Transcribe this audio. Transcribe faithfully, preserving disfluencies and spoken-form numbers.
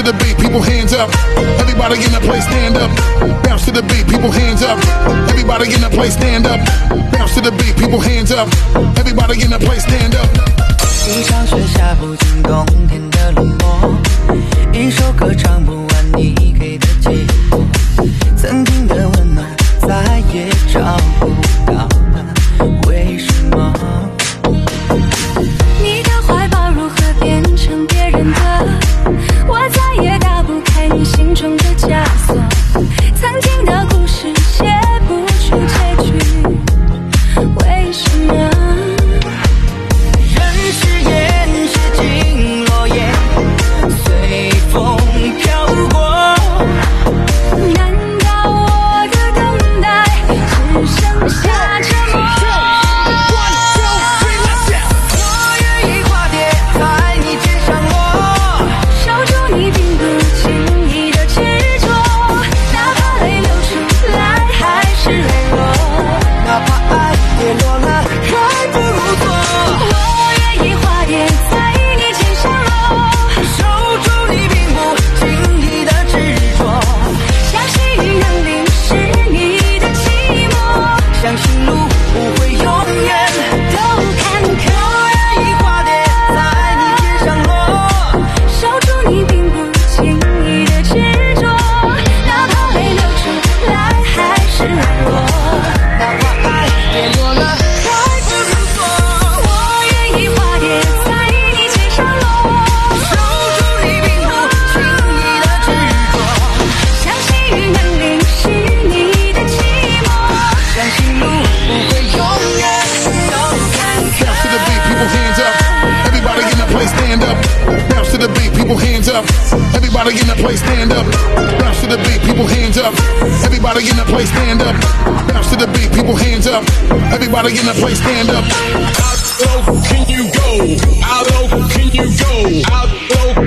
the beat, people hands up. Everybody in the place stand up. Bounce to the beat, people hands up. Everybody in the place stand up. Bounce to the beat, people hands up. Everybody in the place stand up. 一场雪下不尽冬天的冷漠，一首歌唱不完你给的结果，曾经的温暖再也找不到了，为什么？ 你的怀抱如何变成别人的？我再也打不开你心中的枷锁，曾经的故事写不出结局，为什么？ 人是烟，写进落叶，随风飘过。 难道我的等待只剩下沉默？ 我愿意化蝶在你肩上落， 守住你并不轻易的执着，哪怕泪流出来还是软弱， 哪怕爱跌落了还不错。 我愿意化蝶在你肩上落， 守住你并不经意的执着， 相信能淋湿你的寂寞， 相信路不会永远都坎坷。 我愿意化蝶在你肩上落， 守住你并不轻易的执着，哪怕泪流出来还是软弱， 哪怕爱跌落了还不错。 我愿意化蝶在你肩上落， 守住你并不轻易的执着， 相信雨能淋湿你的寂寞， 相信路不会永远都坎坷。 Bounce to the beat, people hands up. Everybody in the place stand up. Bounce to the beat, people hands up. Everybody in the place stand up. Bounce to the beat, people hands up. Everybody in the place stand up. Bounce to the beat, people hands up. Everybody in the place stand up. How low can you go? How low can you go? How low